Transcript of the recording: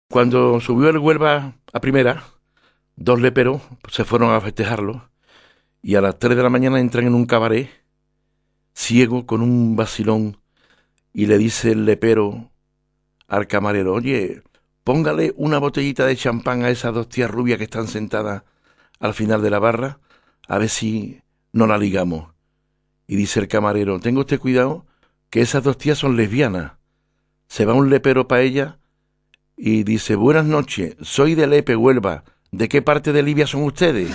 Cuando subió el Huelva a primera, dos leperos se fueron a festejarlo y a las 3 de la mañana entran en un cabaret, ciego, con un vacilón, y le dice el lepero al camarero: oye, póngale una botellita de champán a esas dos tías rubias que están sentadas al final de la barra, a ver si no la ligamos. Y dice el camarero: tenga usted cuidado, que esas dos tías son lesbianas. Se va un lepero para ella y dice: buenas noches, soy de Lepe, Huelva. ¿De qué parte de Libia son ustedes?